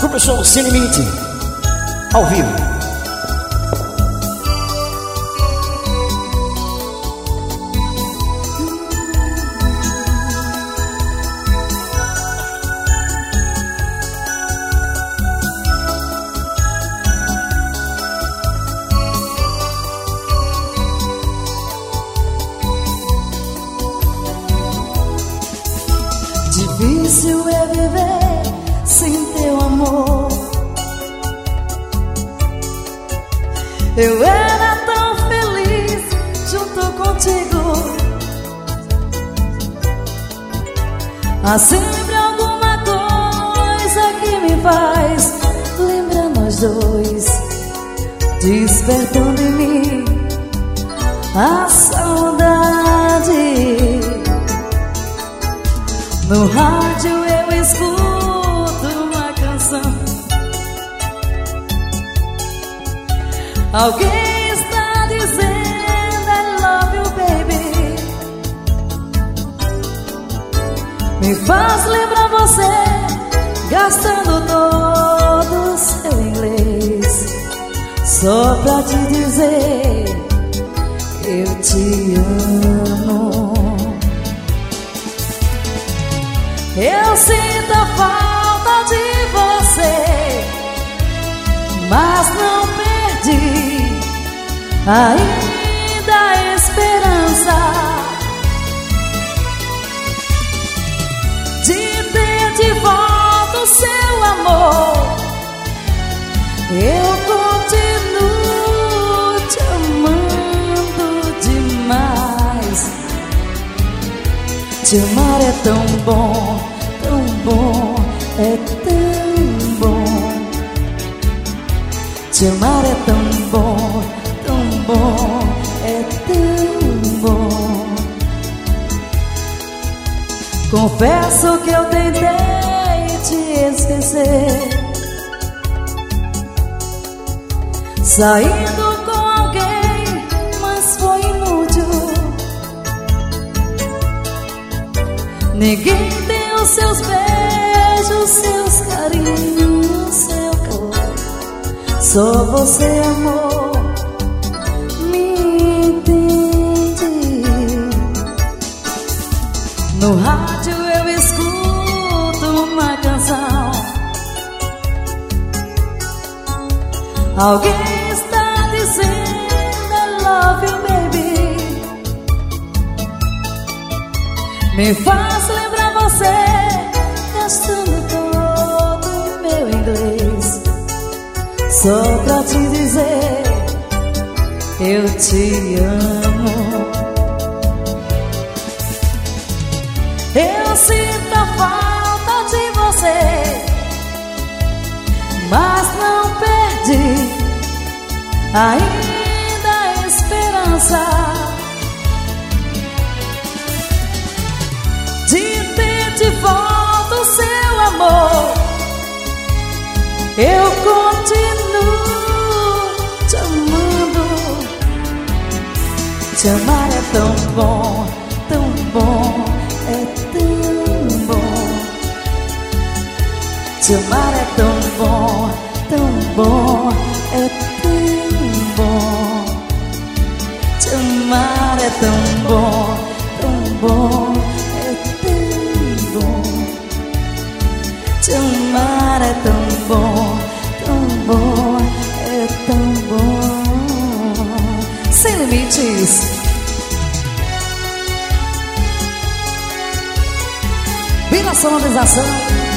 pro show Sem Limite, ao vivo. Difícil é viver sem teu amor. Eu era tão feliz junto contigo. Há sempre alguma coisa que me faz lembrar nós dois, despertando em mim a saudade. No rádio eu escuto uma canção. Alguém está dizendo I love you, baby. Me faz lembrar você, gastando todo o seu inglês, só pra te dizer eu te amo. Eu sinto a falta de você, mas não perdi ainda a esperança de ter de volta o seu amor. Eu continuo te amando demais. Te amar é tão bom, tão bom, é tão bom. Te amar é tão bom, é tão bom. Confesso que eu tentei te esquecer, saindo com alguém, mas foi inútil. Ninguém tem os seus beijos, seus carinhos, seu calor. Só você, amor, me entende. No rádio eu escuto uma canção. Alguém está dizendo I love you, baby. Me faz lembrar você, gastando todo o meu inglês, só pra te dizer eu te amo. Eu sinto a falta de você, mas não perdi ainda a esperança de ter de volta o seu amor. Eu continuo te amando. Te amar é tão bom, é tão bom. Te amar é tão bom, é tão bom. Te amar é tão bom, é tão bom. Te amar é tão bom, é tão bom. Sem limites. Vira a sonorização.